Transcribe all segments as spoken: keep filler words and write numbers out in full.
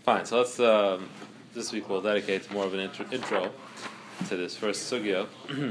Fine. So let's um, this week we'll dedicate more of an intro, intro to this first sugya.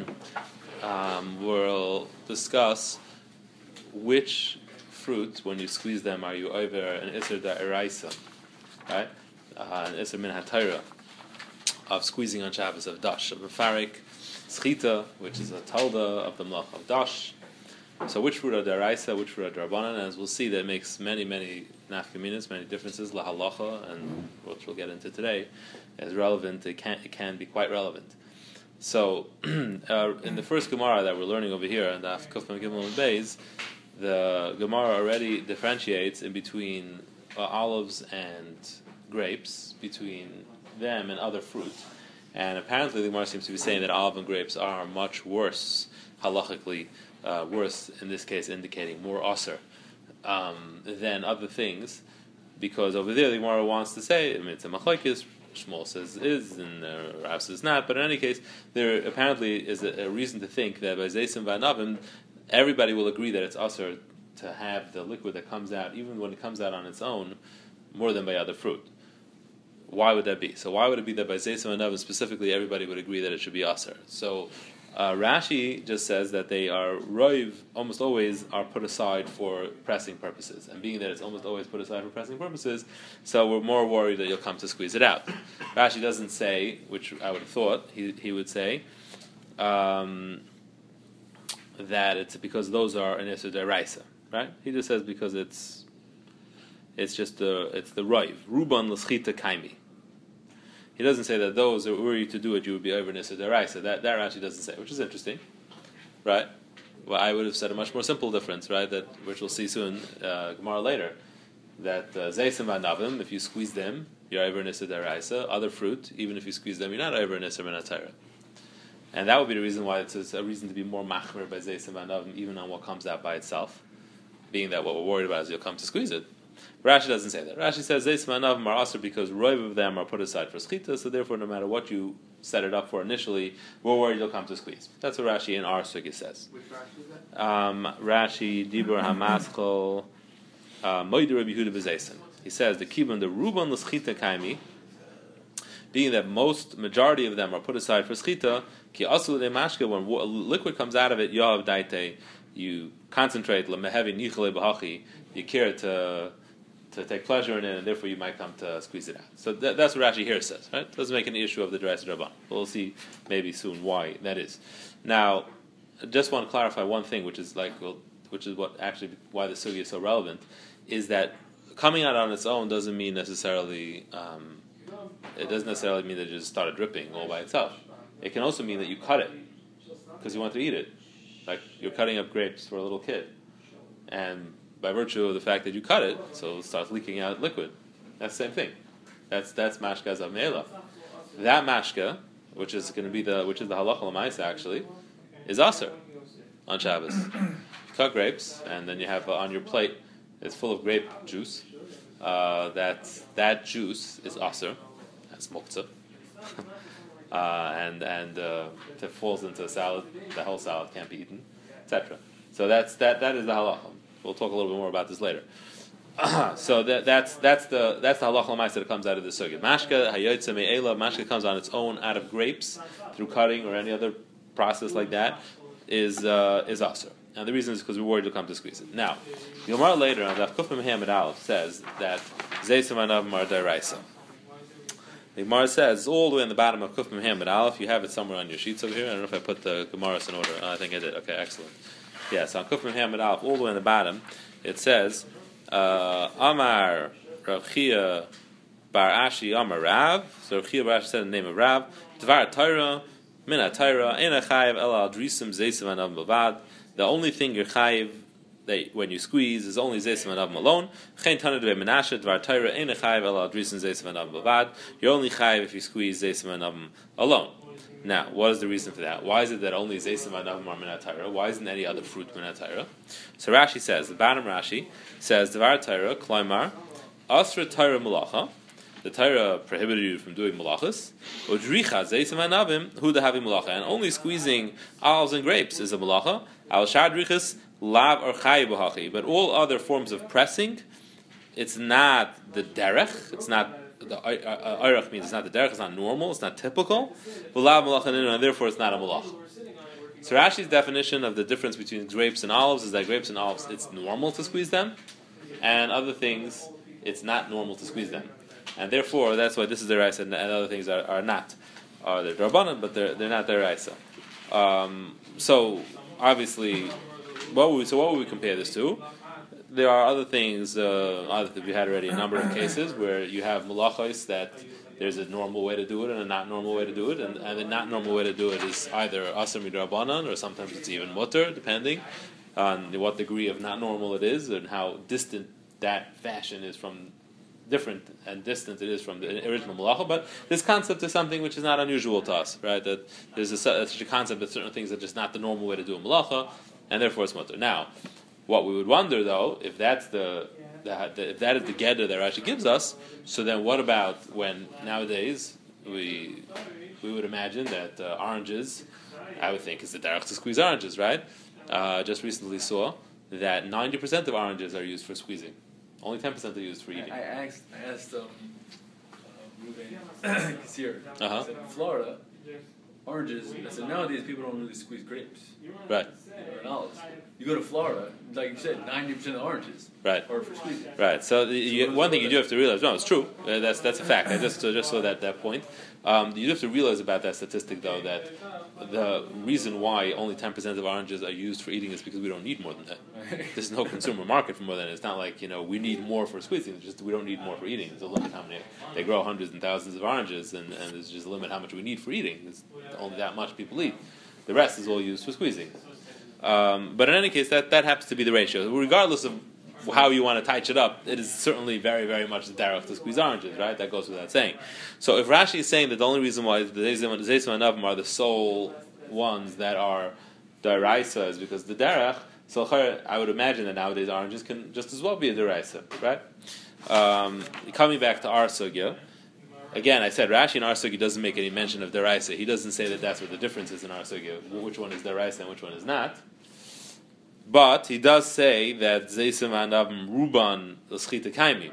um, we'll discuss which fruits, when you squeeze them, are you over an iser da'iraisa, right? Uh, an iser min hatayra of squeezing on Shabbos of dash of mefarik, schita, which is a talda of the mlach of dash. So which fruit are da'iraisa, which fruit are d'rabanan? As we'll see, that makes many, many nafkaminas, many differences, la halacha, and which we'll get into today, is relevant. It can it can be quite relevant. So uh, in the first Gemara that we're learning over here, in the Af Kuf Mem Gimel and Beis, the Gemara already differentiates in between uh, olives and grapes, between them and other fruit. And apparently the Gemara seems to be saying that olive and grapes are much worse, halachically, uh, worse in this case, indicating more aser um, than other things, because over there the Gemara wants to say, I mean, it's a machlokes, Shmuel says is, and uh, Rav says not, but in any case, there apparently is a, a reason to think that by Zeisim V'Anavim, everybody will agree that it's aser to have the liquid that comes out, even when it comes out on its own, more than by other fruit. Why would that be? So why would it be that by Zeisim V'Anavim specifically everybody would agree that it should be aser? So uh, Rashi just says that they are roiv, almost always are put aside for pressing purposes, and being that it's almost always put aside for pressing purposes, so we're more worried that you'll come to squeeze it out. Rashi doesn't say, which I would have thought he he would say, um, that it's because those are an iser deraisa, right? He just says because it's it's just the it's the roiv ruban l'schita kaimi. He doesn't say that those that were you to do it, you would be over an iser deraisa. That that Rashi doesn't say, which is interesting, right? Well, I would have said a much more simple difference, right? That which we'll see soon, uh, Gemara later, that zeisim v'anavim, if you squeeze them, you're over an iser deraisa. Other fruit, even if you squeeze them, you're not over an iser min hatayra. And that would be the reason why it's a reason to be more machmer by zeisim v'anavim, even on what comes out by itself, being that what we're worried about is you'll come to squeeze it. Rashi doesn't say that. Rashi says zeisim v'anavim are aser because roiv of them are put aside for schita, so therefore no matter what you set it up for initially, we're worried you'll come to squeeze. That's what Rashi in our sugya says. Which Rashi is that? Um, Rashi Dibur Hamaschol Moider Rabbi Yehuda b'Zeisim. He says the kibun the ruban l'schita kaimi, being that most majority of them are put aside for schita. Ki asul de mashka, when liquid comes out of it, yohav daite, you concentrate lemehevi nichale b'hachi, you care to to take pleasure in it, and therefore you might come to squeeze it out. So that, that's what Rashi here says, right? Doesn't make an issue of the D'Oraisa D'Rabbanan. We'll see maybe soon why that is. Now, I just want to clarify one thing, which is like, well, which is what actually why the sugya is so relevant, is that coming out on its own doesn't mean necessarily. Um, it doesn't necessarily mean that it just started dripping all by itself. It can also mean that you cut it because you want to eat it, like you're cutting up grapes for a little kid, and by virtue of the fact that you cut it, so it starts leaking out liquid. That's the same thing. That's that's mashka zav me'ela. That mashka, which is going to be the which is the halacha l'maisa actually, is aser on Shabbos. You cut grapes, and then you have uh, on your plate it's full of grape juice. Uh, that that juice is aser. That's muktzah. uh, and and uh, if it falls into a salad, the whole salad can't be eaten, et cetera. So that's that that is the halacha. We'll talk a little bit more about this later. so that, that's that's the that's the halacha l'maisa that comes out of the sugya. Mashka hayotze me'ela. Mashka comes on its own out of grapes through cutting or any other process like that is uh, is aser. And the reason is because we're worried you'll come to squeeze it. Now, the Gemara later on Daf Kuf Mem Hamid Aleph says that zeisim v'anavim are deraisa. The Gemara says all the way in the bottom of Kuf Mem Hamid Aleph. You have it somewhere on your sheets over here. I don't know if I put the Gemaras in order. Oh, I think I did. Okay, excellent. Yes, on Kuf Mem Hamid Aleph, all the way in the bottom, it says, uh, Amar Rav Chia Bar Ashi Amar Rav. So Rav Chia Bar Ashi said the name of Rav. Dvar Torah, Min HaTorah, Ein HaChayev El Al Drisim Zeisim V'Anavim Bavad. The only thing you're chayev that when you squeeze is only zeisim v'anavim alone. Chen Tana Dvei Menashe Dvar Torah Ein HaChayev El Al Drisim Zeisim V'Anavim Bavad. You're only chayev if you squeeze zeisim v'anavim alone. Now, what is the reason for that? Why is it that only zeisim v'anavim are min hatayra? Why isn't any other fruit min hatayra? So Rashi says, the bottom Rashi says, Dvar Torah, Klaimar, Asra Torah Malacha, the Torah prohibited you from doing malachas, Udricha zeisim v'anavim, Huda Havi Malacha, and only squeezing olives and grapes is a malacha, Al Shadrichas, Lav or Chayi B'Hachi, but all other forms of pressing, it's not the derech, it's not the Eirach means it's not the derech, it's not normal, it's not typical, and therefore it's not a malach. So Rashi's definition of the difference between grapes and olives is that grapes and olives, it's normal to squeeze them, and other things, it's not normal to squeeze them. And therefore, that's why this is the raisa, and, and other things are, are not. Uh, they're drabanan, but they're they're not their raisa. Um, so, obviously, what would we, so what would we compare this to? There are other things, uh, we had already a number of cases where you have malachos that there's a normal way to do it and a not normal way to do it, and, and the not normal way to do it is either asar midrabanan or sometimes it's even mutter, depending on what degree of not normal it is and how distant that fashion is from, different and distant it is from the original malacha. But this concept is something which is not unusual to us, right? That there's a, such a concept that certain things are just not the normal way to do a malacha, and therefore it's mutter. Now, what we would wonder, though, if that's the, the, the if that is the gedder that Rashi gives us, so then what about when nowadays we we would imagine that uh, oranges, I would think, is the derech to squeeze oranges, right? Uh, just recently saw that ninety percent of oranges are used for squeezing, only ten percent are used for eating. I, I asked, I asked um, uh, Ruben Kassir. Uh-huh. I said in Florida, oranges. I said nowadays people don't really squeeze grapes, Right. or olives. You go to Florida, like you said, ninety percent of oranges Right. are for squeezing. Right. So, the, you, one thing you do have to realize, no, it's true. Uh, that's that's a fact. I just so just saw that that point. Um, you do have to realize about that statistic, though, that the reason why only ten percent of oranges are used for eating is because we don't need more than that. There's no consumer market for more than that. It's not like, you know, we need more for squeezing. It's just we don't need more for eating. There's a limit how many. They grow hundreds and thousands of oranges, and, and there's just a limit how much we need for eating. There's only that much people eat. The rest is all used for squeezing. Um, but in any case, that, that happens to be the ratio. Regardless of how you want to touch it up, it is certainly very, very much the derech to squeeze oranges, right? That goes without saying. So if Rashi is saying that the only reason why the Zeisim and Avim are the sole ones that are deraisa is because the derech, so I would imagine that nowadays oranges can just as well be a deraisa, right? Um, coming back to our sugya, again, I said Rashi in our sugya doesn't make any mention of deraisa. He doesn't say that that's what the difference is in our sugya, which one is deraisa and which one is not. But he does say that Zeisim and Avim Ruban l'schita kaimi.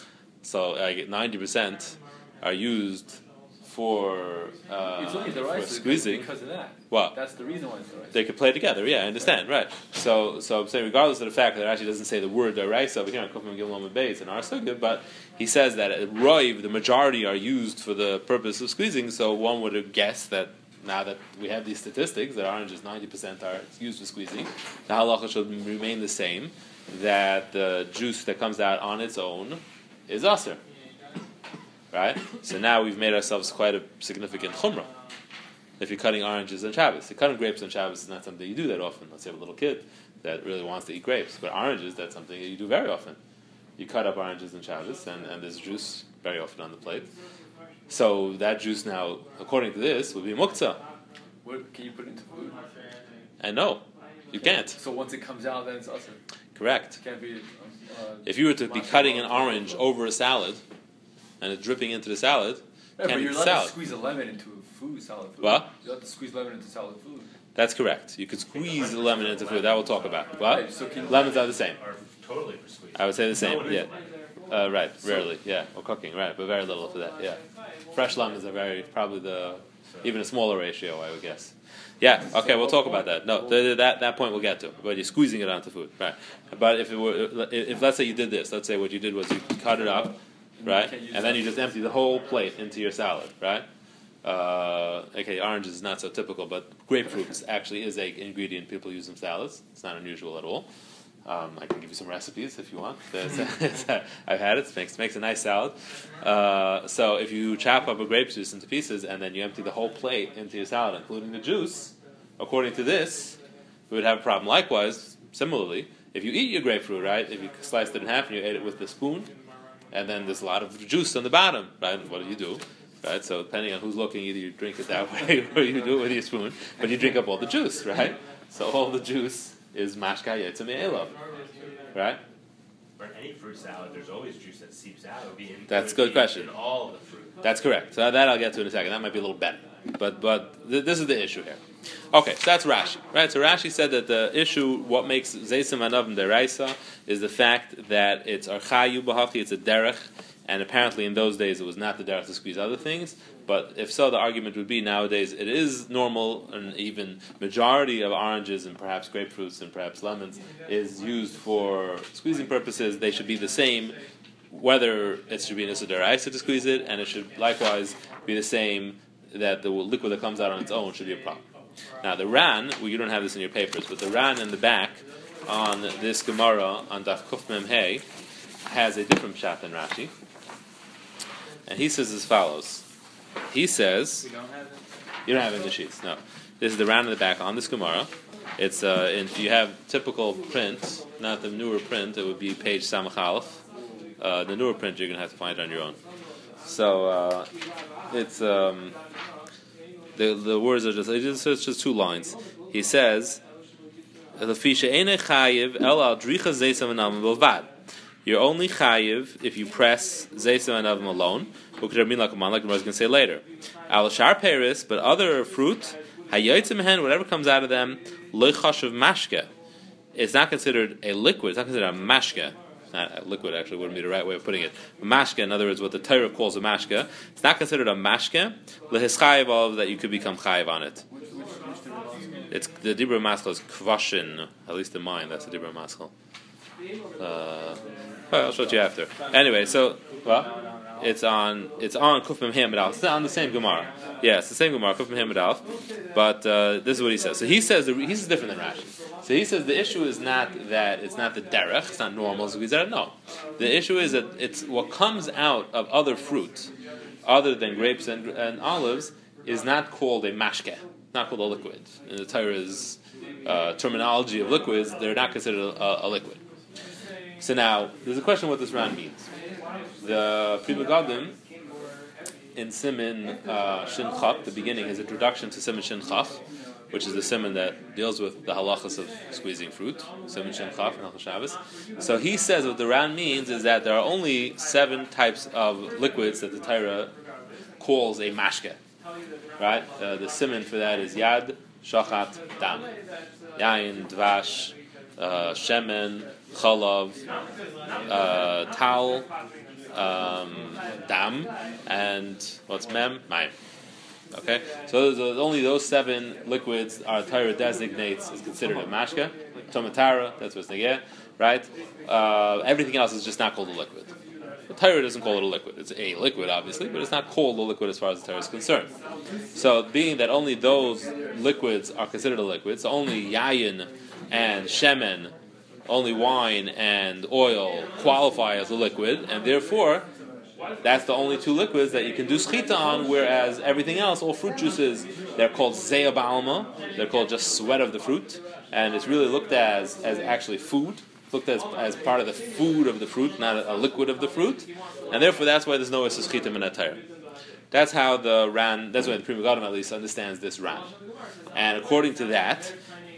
So I get ninety percent are used for, uh, It's only the for rice squeezing. because of that. What? That's the reason why it's the rice. They could play together, yeah, I understand, right. So so I'm saying regardless of the fact that Rashi doesn't say the word deraisa over here on Kufim Gimel Beis in our sugya, but he says that at Roiv, the majority are used for the purpose of squeezing, so one would have guessed that now that we have these statistics, that oranges ninety percent are used for squeezing, the halacha should remain the same, that the juice that comes out on its own is aser. Right? So now we've made ourselves quite a significant chumrah. If you're cutting oranges on Shabbos. You're cutting grapes on Shabbos is not something you do that often. Let's say you have a little kid that really wants to eat grapes. But oranges, that's something that you do very often. You cut up oranges on Shabbos, and, and there's juice very often on the plate. So that juice now, according to this, would be muktzah. What can you put into food? And no, you can't. So once it comes out, then it's usher. Correct. Can't be. Uh, If you were to be cutting an orange over a salad, and it's dripping into the salad, yeah, can't but eat you're the allowed salad. to squeeze a lemon into a food, salad food. What? You're allowed to squeeze lemon into salad food. That's correct. You could squeeze the lemon into food. That we'll talk about. What? Right, so can- Lemons are the same. Are totally for squeeze. I would say the same. No, it Yeah. isn't. Uh, right. Rarely. Yeah. Or cooking. Right. But very little for that. Yeah. Fresh lemons are very probably the even a smaller ratio, I would guess. Yeah. Okay. We'll talk about that. No, the, the, that that point we'll get to. But you're squeezing it onto food. Right. But if it were, if, if let's say you did this, let's say what you did was you cut it up, right, and then you just empty the whole plate into your salad, right. Uh, okay, oranges is not so typical, but grapefruit actually is a ingredient people use in salads. It's not unusual at all. Um, I can give you some recipes if you want. I've had it. It makes, makes a nice salad. Uh, so if you chop up a grape juice into pieces and then you empty the whole plate into your salad, including the juice, according to this, we would have a problem. Likewise, similarly, if you eat your grapefruit, right, if you sliced it in half and you ate it with the spoon, and then there's a lot of juice on the bottom, right, what do you do? Right, so depending on who's looking, either you drink it that way or you do it with your spoon, but you drink up all the juice, right? So all the juice is mashka yetzim me'elav, right? For any fruit salad, there's always juice that seeps out. It would be in, That's a it would good be question. In all of the fruit. That's correct. So that I'll get to in a second. That might be a little better, but but th- this is the issue here. Okay, so that's Rashi, right? So Rashi said that the issue, what makes Zeisim Anavim deraisa, is the fact that it's archayu b'hachi, it's a derech and apparently in those days it was not the derech to squeeze other things. But if so, the argument would be nowadays it is normal, and even majority of oranges and perhaps grapefruits and perhaps lemons is used for squeezing purposes. They should be the same, whether it should be an issa d'oraisa to squeeze it, and it should likewise be the same that the liquid that comes out on its own should be a problem. Now the Ran, well, you don't have this in your papers, but the Ran in the back on this Gemara on Daf Kuf Mem Hey has a different pshat than Rashi, and he says as follows. He says, We don't have it? you don't have it in the sheets, no. This is the Ran in the back on this Gemara. It's uh, if you have typical print, not the newer print, it would be page Samach Aleph. Uh, the newer print you're going to have to find on your own. So uh, it's um, the the words are just it's just two lines. He says, you're only chayiv if you press zeisam and avim alone. Who could mean like a man, like the Gemara is going to say later. Al shar peris, but other fruit, hayotzim hen, whatever comes out of them, lo chashuv mashke. It's not considered a liquid. It's not considered a mashke. It's not a liquid. Actually, wouldn't be the right way of putting it. A mashke, in other words, what the Torah calls a mashke. It's not considered a mashke. Lehischayiv of that you could become chayiv on it. It's the dibur maschel is kvashin. At least in mine, that's the dibur maschel. Uh, I'll show it to you after. Anyway, so well, it's on it's on Kuf Mem Hamid Alf. It's on the same Gemara. Yeah, it's the same Gemara, Kuf Mem Hamid Alf. But uh, this is what he says. So he says the, he's different than Rashi. So he says the issue is not that it's not the derech, it's not normal. So he said no. The issue is that it's what comes out of other fruit, other than grapes and, and olives, is not called a mashke, not called a liquid. In the Torah's uh, terminology of liquids, they're not considered a, a liquid. So now, there's a question what this Ran means. The Pri Megadim in Siman uh, Shin Chaf, the beginning, his introduction to Siman Shin Chaf, which is the Siman that deals with the halachas of squeezing fruit, Siman Shin Chaf and Halachas Shabbos. So he says what the Ran means is that there are only seven types of liquids that the Torah calls a mashke. Right? Uh, the Siman for that is Yad, Shachat, Dam. Yain, Dvash, uh, Shemen, Chalav, uh, Tal, um, Dam, and what's Mem? Mayim. Okay? So those, only those seven liquids our Torah designates is considered a mashke. Tomatara, that's what's negeh, right? Uh, everything else is just not called a liquid. The Torah doesn't call it a liquid. It's a liquid, obviously, but it's not called a liquid as far as the Torah is concerned. So being that only those liquids are considered a liquid, so only yayin and shemen, only wine and oil qualify as a liquid, and therefore that's the only two liquids that you can do schita on, whereas everything else, all fruit juices, they're called zeya ba'alma, they're called just sweat of the fruit, and it's really looked at as, as actually food, looked at as, as part of the food of the fruit, not a, a liquid of the fruit, and therefore that's why there's no issa schita min atayr. That's how the Ran, that's why the Pri Megadim at least understands this Ran. And according to that,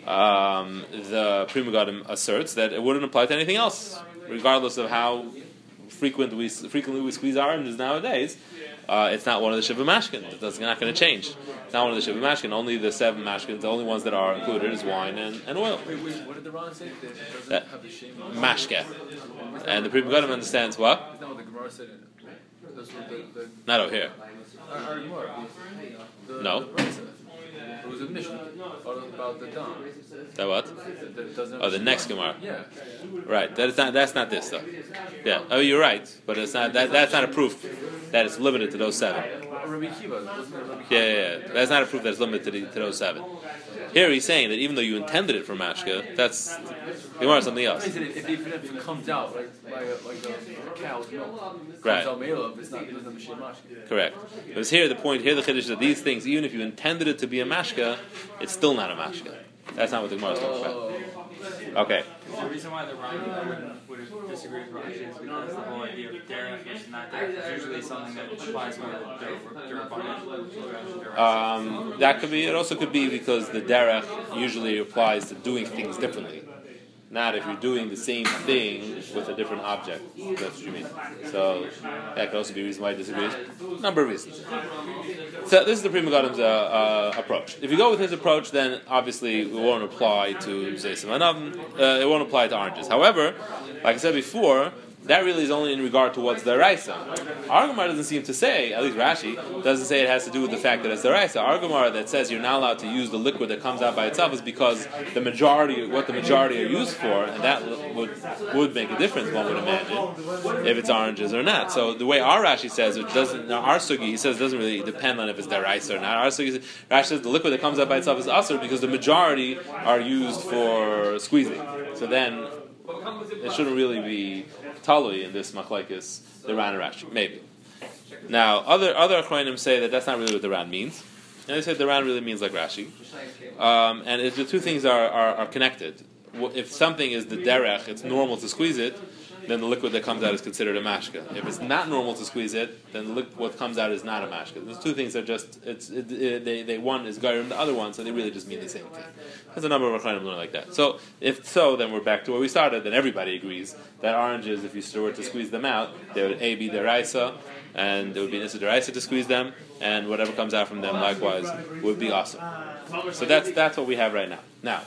Um, the Pri Megadim asserts that it wouldn't apply to anything else, regardless of how frequent we frequently we squeeze oranges nowadays. Uh, it's not one of the Shiva Mashkin. That's not going to change. It's not one of the Shiva Mashkin. Only the seven Mashkins, the only ones that are included is wine and, and oil. Wait, wait, what did the Ran say? That it doesn't That, have the shame. Mashke. And the Pri Megadim understands what? Isn't that what the Gemara said? That's what the, the, Not over here. our, our Gemara. The, No. The Brisa. It was a mission about the Dam. That what? That, that it doesn't have Oh, the shame. next Gemara. Yeah. Right. That is not. That's not this though. Yeah. Oh, you're right. But it's not. That, that's not a proof that it's limited to those seven. Rabbi Kiva, wasn't it Rabbi Kiva? Yeah, yeah, yeah. That's not a proof that it's limited to, the, to those seven. Here he's saying that even though you intended it for mashka, that's Gemara something else. He said if, even if it comes out like like a, like a, a cow's milk, comes Right. out male, if it's not, it doesn't have a shame mashke. Correct. Because here the point, here the chiddush is that these things, even if you intended it to be a mashka, it's still not a mashka. That's not what the Gemara is talking about. Okay. The reason why the Rambam wouldn't, would disagree with Rashi is because the whole idea of derech versus not derech is usually something that applies more to derech. Um, that could be. It also could be because the derech usually applies to doing things differently. Not if you're doing the same thing with a different object. That's what you mean. So that could also be a reason why he disagrees. Number of reasons. So this is the Pri Megadim's uh, uh, approach. If you go with his approach, then obviously it won't apply to Zeisam Anavim. Uh, it won't apply to oranges. However, like I said before, that really is only in regard to what's deraisa. Our Gemara doesn't seem to say, at least Rashi doesn't say it has to do with the fact that it's deraisa. Our Gemara that says you're not allowed to use the liquid that comes out by itself is because the majority, what the majority are used for, and that would would make a difference. One would imagine if it's oranges or not. So the way our Rashi says it doesn't. Our sugi he says it doesn't really depend on if it's deraisa or not. Our sugi Rashi says the liquid that comes out by itself is asur because the majority are used for squeezing. So then it shouldn't really be talui in this machlekes the Ran and Rashi. Maybe. Now other other achronim say that that's not really what the Ran means, and they say the Ran really means like Rashi. Um, and if the two things are, are, are connected, if something is the derech, it's normal to squeeze it, then the liquid that comes out is considered a mashka. If it's not normal to squeeze it, then the liquid, what comes out is not a mashka. Those two things are just, it's it, it, they, they one is gair and the other one, so they really just mean the same thing. There's a number of achronim learn like that. So if so, then we're back to where we started. Then everybody agrees that oranges, if you were to squeeze them out, they would a be deraisa, and there would be an issa deraisa to squeeze them, and whatever comes out from them likewise would be awesome. So that's that's what we have right now. Now.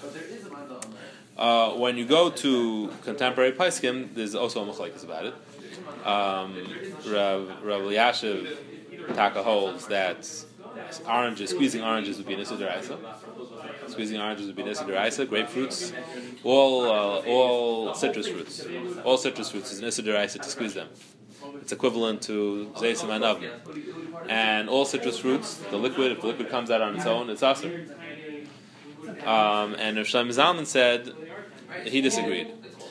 Uh, when you go to contemporary Paiskim, there's also a machlekes about it. Um, Rav, Rav Elyashiv Taka holds that oranges, squeezing oranges would be an issa deraisa. Squeezing oranges would be an issa deraisa. Grapefruits, all uh, all citrus fruits, all citrus fruits is an issa deraisa to squeeze them. It's equivalent to zeisim anavim. And all citrus fruits, the liquid, if the liquid comes out on its own, it's asur. Um, and Rav Shlomo Zalman said he disagreed.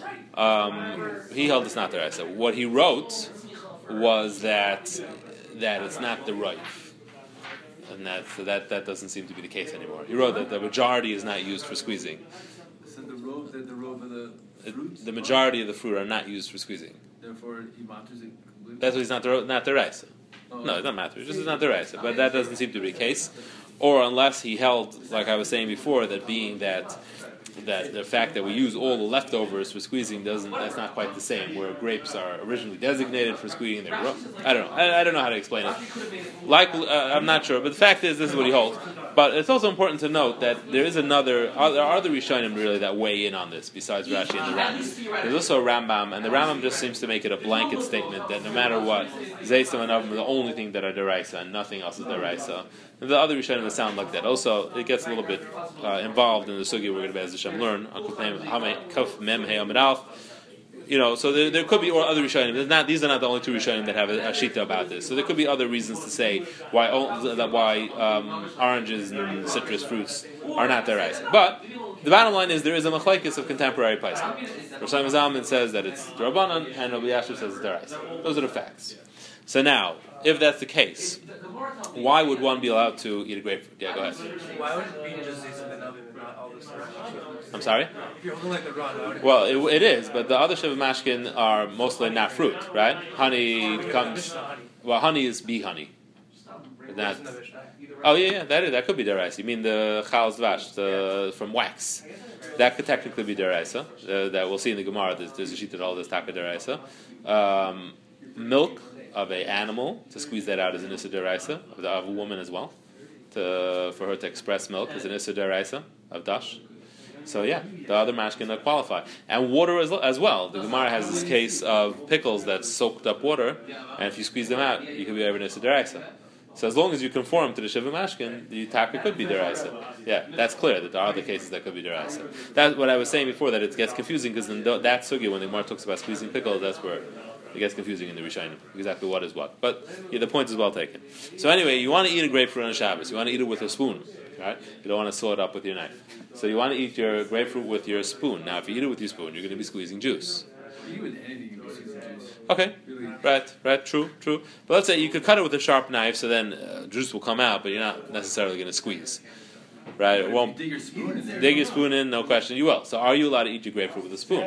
Um, he held it's not the Raisa. What he wrote was that that it's not the Raif, and that so that that doesn't seem to be the case anymore. He wrote that the majority is not used for squeezing. So the robe, the, the robe of the fruits. The majority of the fruit are not used for squeezing. Therefore, he matters it completely. That's why he's not the not the Raisa. Oh, no, it doesn't matter. It's just not the Raisa. But that doesn't seem to be the case. Or unless he held, like I was saying before, that being that that the fact that we use all the leftovers for squeezing doesn't that's not quite the same. Where grapes are originally designated for squeezing, they grow. I don't know. I, I don't know how to explain it. Like uh, I'm not sure, but the fact is, this is what he holds. But it's also important to note that there is another. Uh, there are other Rishonim really that weigh in on this besides Rashi and the Rambam. There's also a Rambam, and the Rambam just seems to make it a blanket statement that no matter what, Zeisam and Avim are the only thing that are deraisa, and nothing else is deraisa. And the other Rishonim that sound like that. Also, it gets a little bit uh, involved in the sugi we're going to, as Hashem, learn. You know, so there, there could be or other Rishonim. Not, these are not the only two Rishonim that have a, a shita about this. So there could be other reasons to say why that why um, oranges and citrus fruits are not deraisa. But the bottom line is there is a machlekes of contemporary Paiskim. Rosh Hashanah Zalman says that it's Rabbanan, and Rabbi Yashiv says it's deraisa. Those are the facts. So now, if that's the case, why would one be allowed to eat a grapefruit? Yeah, go ahead. Why would it be just something other than all this stuff? I'm sorry? If you're holding like the raw, why would it Well, it, it is, but the other Shiva Mashkin are mostly not fruit, right? Honey comes... Well, honey is bee honey. Not, oh, yeah, yeah, that is, that could be deraisa. You mean the Chal's Vash, the from wax. That could technically be deraisa. Uh, that we'll see in the Gemara. There's, there's a sheet that all this taka deraisa. Um, milk of a animal, to squeeze that out is an issa deraisa, of, of a woman as well. To, for her to express milk is an issa deraisa of dash. So yeah, the other mashkin qualify. And water as, as well. The Gemara has this case of pickles that soaked up water, and if you squeeze them out, you could be over an issa deraisa. So as long as you conform to the Shiva Mashkin, the taka could be deraisa. Yeah, that's clear that there are other cases that could be deraisa. That's what I was saying before, that it gets confusing, because in that sugya, when the Gemara talks about squeezing pickles, that's where it gets confusing in the Rishonim, exactly what is what. But yeah, the point is well taken. So anyway, you want to eat a grapefruit on Shabbos. You want to eat it with a spoon, right? You don't want to saw it up with your knife. So you want to eat your grapefruit with your spoon. Now, if you eat it with your spoon, you're going to be squeezing juice. Even anything you can squeeze juice. Okay, right, right, true, true. But let's say you could cut it with a sharp knife, so then uh, juice will come out, but you're not necessarily going to squeeze. Right? It won't. Dig your spoon in there. Dig your spoon in, no question. You will. So, are you allowed to eat your grapefruit with a spoon?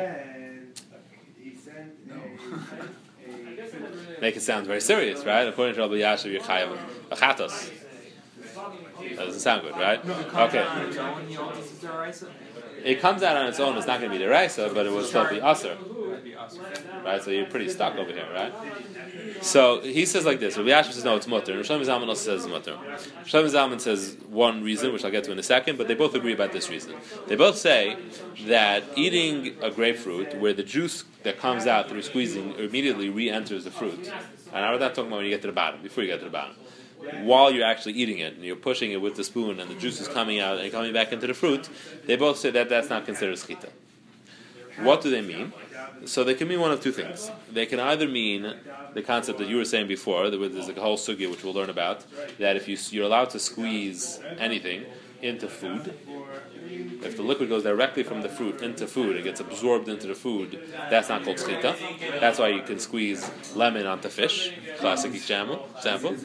Make it sound very serious, right? According to Rabbi Yashiv, you're chayav achatos. That doesn't sound good, right? Okay. It comes out on its own. It's not going to be deraisa, but it will still be aser. right? So you're pretty stuck over here, right? So he says like this. Rabbi Yashiv says no, it's mutter. And Rosh Zalman also says it's mutter. Rosh Zalman says one reason, which I'll get to in a second, but they both agree about this reason. They both say that eating a grapefruit, where the juice that comes out through squeezing immediately re-enters the fruit, and I'm not talking about when you get to the bottom, before you get to the bottom. While you're actually eating it, and you're pushing it with the spoon, and the juice is coming out and coming back into the fruit, they both say that that's not considered schita. What do they mean? So they can mean one of two things. They can either mean the concept that you were saying before, that there's a whole sugya which we'll learn about, that if you, you're allowed to squeeze anything into food, if the liquid goes directly from the fruit into food, it gets absorbed into the food, that's not called schita. That's why you can squeeze lemon onto fish, classic example. example.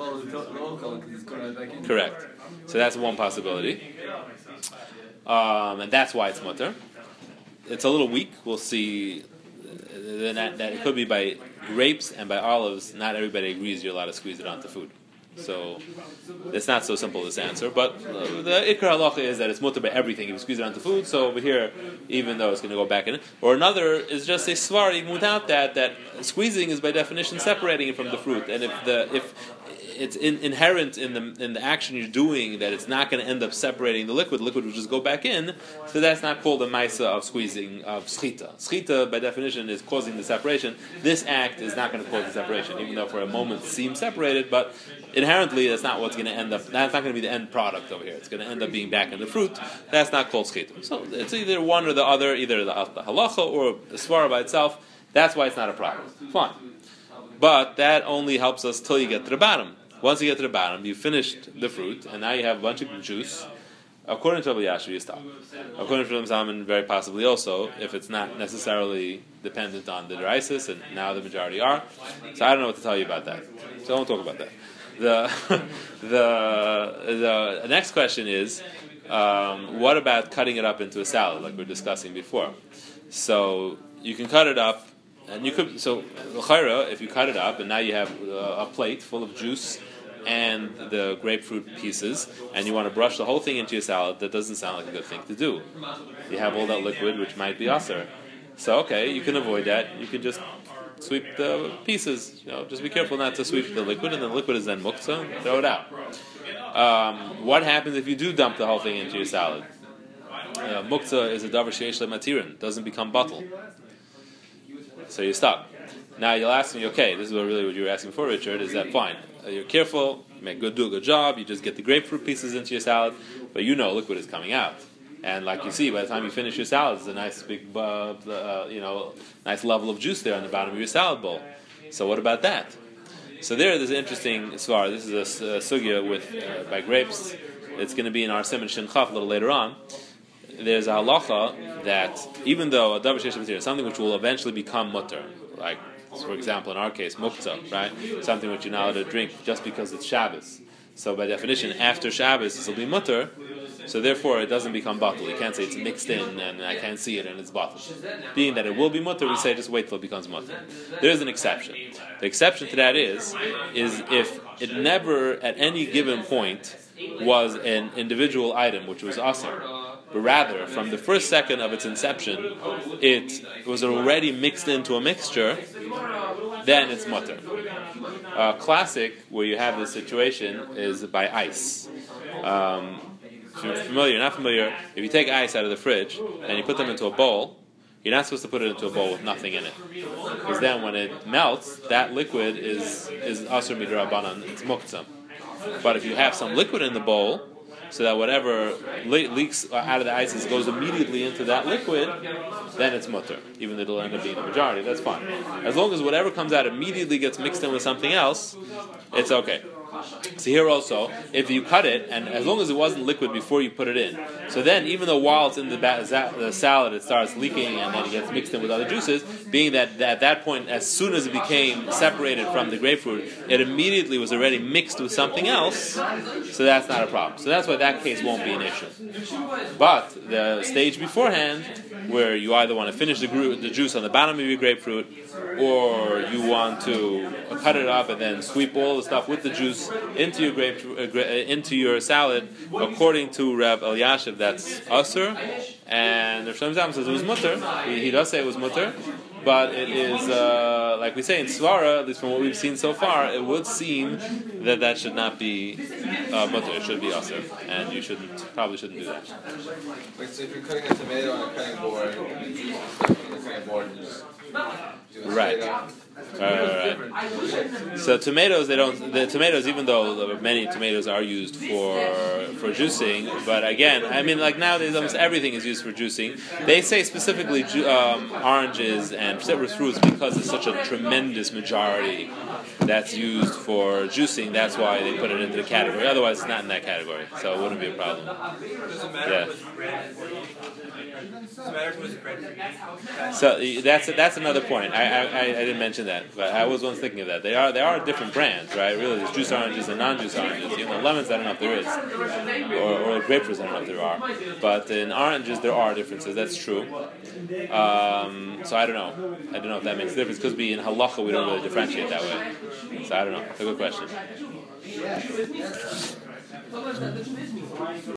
Correct. So that's one possibility. Um, and that's why it's mutter. It's a little weak. We'll see that, that it could be by grapes and by olives. Not everybody agrees you're allowed to squeeze it onto food. So it's not so simple this answer. But uh, the ikar halacha is that it's mutter by everything if you squeeze it onto food. So over here, even though it's going to go back in it. Or another is just a svar, even without that, that squeezing is by definition separating it from the fruit. And if the if it's in, inherent in the in the action you're doing that it's not going to end up separating the liquid. The liquid will just go back in. So that's not called a maisa of squeezing of schita. Schita by definition is causing the separation. This act is not going to cause the separation, even though for a moment it seems separated. But inherently, that's not what's going to end up. That's not going to be the end product over here. It's going to end up being back in the fruit. That's not called schita. So it's either one or the other, either the, the halacha or the svara by itself. That's why it's not a problem. Fine. But that only helps us till you get to the bottom. Once you get to the bottom, you finished the fruit, and now you have a bunch of juice. According to Rabbi Yashiv, you stop. According to Rabbi Zalman, very possibly also, if it's not necessarily dependent on the derisis, and now the majority are. So I don't know what to tell you about that. So I won't talk about that. The the the next question is, um, what about cutting it up into a salad, like we were discussing before? So you can cut it up. And you could so l'chayra, if you cut it up and now you have uh, a plate full of juice and the grapefruit pieces, and you want to brush the whole thing into your salad, that doesn't sound like a good thing to do. You have all that liquid, which might be aser. So okay, you can avoid that. You can just sweep the pieces. You know, just be careful not to sweep the liquid, and the liquid is then muktzah. Throw it out. Um, what happens if you do dump the whole thing into your salad? Uh, muktzah is a davar sheish lematirin. Doesn't become bottle. So you're stuck. Now you'll ask me, okay, this is what really what you were asking for, Richard, is that fine? Uh, you're careful, you make good, do a good job, you just get the grapefruit pieces into your salad, but you know liquid is coming out. And like you see, by the time you finish your salad, there's a nice big, uh, uh, you know, nice level of juice there on the bottom of your salad bowl. So what about that? So there, there's an interesting svar. This is a, a sugya with uh, by grapes. It's going to be in our Siman Shin Chaf a little later on. There's a halacha that even though a davar sheish material, something which will eventually become mutter, like for example in our case muktzah, right? Something which you're not allowed to drink just because it's Shabbos. So by definition, after Shabbos this will be mutter. So therefore, it doesn't become bottled. You can't say it's mixed in and I can't see it and it's bottled. Being that it will be mutter, we say just wait till it becomes mutter. There is an exception. The exception to that is is if it never at any given point was an individual item which was aser, but rather, from the first second of its inception, it was already mixed into a mixture, then it's mutter. Uh, classic, where you have this situation, is by ice. Um, if you're familiar, you're not familiar, if you take ice out of the fridge and you put them into a bowl, you're not supposed to put it into a bowl with nothing in it. Because then when it melts, that liquid is is asur midrabanan, it's muktzah. But if you have some liquid in the bowl, so that whatever le- leaks out of the ices goes immediately into that liquid, then it's mutter. Even though it'll end up being the majority, that's fine. As long as whatever comes out immediately gets mixed in with something else, it's okay. So here also, if you cut it, and as long as it wasn't liquid before you put it in, so then even though while it's in the, ba- the salad it starts leaking and then it gets mixed in with other juices, being that, that at that point, as soon as it became separated from the grapefruit, it immediately was already mixed with something else, so that's not a problem. So that's why that case won't be an issue. But the stage beforehand, where you either want to finish the, gru- the juice on the bottom of your grapefruit, or you want to cut it up and then sweep all the stuff with the juice into your grape, uh, gra- into your salad, according to Rav Elyashiv, that's aser, and Rav Shalom Zalman says it was mutter. He, he does say it was mutter, but it is uh, like we say in Svara, at least from what we've seen so far, it would seem that that should not be uh, mutter. It should be asr, and you shouldn't probably shouldn't do that. Like, so if you're cutting a tomato on a cutting board, you juice the stuff on the cutting board and just do it Right. straight up. Uh, so tomatoes, they don't. The tomatoes, even though many tomatoes are used for for juicing, but again, I mean, like nowadays, almost everything is used for juicing. They say specifically ju- um, oranges and citrus fruits because it's such a tremendous majority that's used for juicing. That's why they put it into the category. Otherwise, it's not in that category, so it wouldn't be a problem. Does it matter Yeah. if it's bread? Does it matter if it's bread? So that's that's another point. I, I I didn't mention that, but I was once thinking of that. They are there are different brands, right? Really, there's juice oranges and non-juice oranges. You know, lemons, I don't know if there is, or, or grapefruits, I don't know if there are. But in oranges, there are differences. That's true. Um, so I don't know. I don't know if that makes a difference because we in halacha we don't really differentiate that way. So I don't know. It's a good question.